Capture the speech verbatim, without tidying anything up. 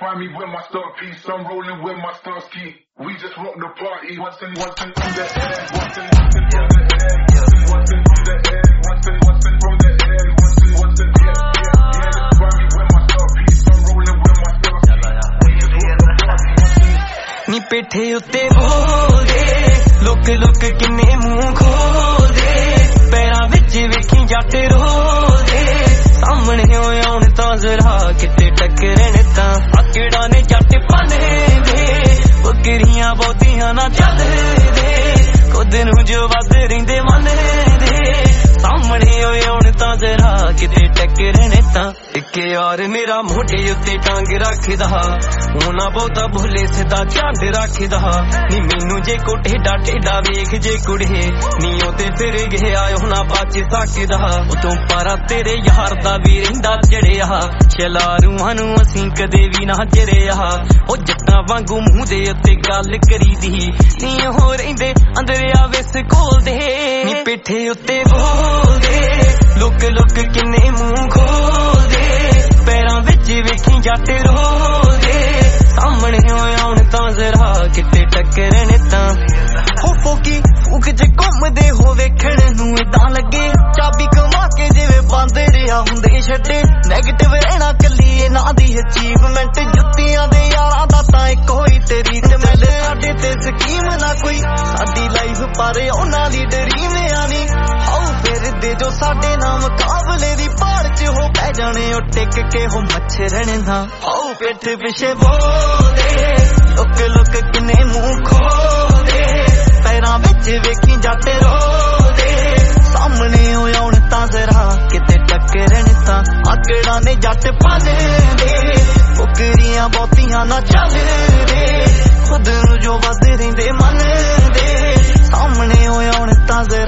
find me with my star piece. I'm rolling with my star ski. We just rock the party. Once and once and from the air. Once and once and from the air. Once and from the air. Once and once and from the air. Once and once and yeah, yeah, yeah. Just find me with my star piece. I'm rolling with my star ski. We just rock the party. नी पेठे उत्ते बोलदे लोक लोक किन्ने मुंह खोलदे पैरां विच वेखी जट रोलदे सामने होए आउण तां जरा किते टकरन तां आकड़ा ने जट पाने दे बकरियां बहुतियां ना चलदे खुद नूं जो वध रहिंदे मन दे सामने होए आउण तां जरा किते टकरन तां इक यार मेरा मोढे उत्ते टांग रखदा होना बहुता भुले सिदा चांद रखदा नी मैनू जे को टेढ़ा टेढ़ा वेख जे कुड़े नी ओते फिर गया होना बच सकदा उतों पारा तेरे यार दा भी रहिंदा चढ़िया चलारूआं नूं असीं कदे भी ना जरिया ओ जट्टां वांगू मूंह दे उत्ते गल करीदी नी हो रहिंदे अंदरिया विस कोलदे नी पिठे उत्ते बोलदे लुक लुक किन्ने मुंह खोलदे पैरां विच वेखी जट रोलदे सामने होए आउण तां जरा किते टकरन तां हो फोकी फूक च घुमदे हो वेखण नूं इदां लगे चाबी कमा के जिवें बंद रिहा हुंदे छड्डे नैगेटिव रहना कल्ली इन्हां दी अचीवमेंट जुत्तियां दे यारां दा तां इक होई तेरी चमल साडे ते स्कीम ना कोई साडी लाइफ पर उन्हां दी ड्रीम आनी आओ फिर दे जो साडे नाम मुकाबले दी पहाड़ च हो पै जाने ओ टिक के हो मच्छरन ना आओ पिठ पिछे बोलदे लुक लुक किन्ने मुंह खोलदे पैरां विच वेखी जट रोलदे सामने हो आउण तां जरा किते टकरन तां आकड़ा ने जट पाने दे बकरियां बहुतियां ना चलदे खुद नूं जो वध रहिंदे मन दे सामने हो आउण तां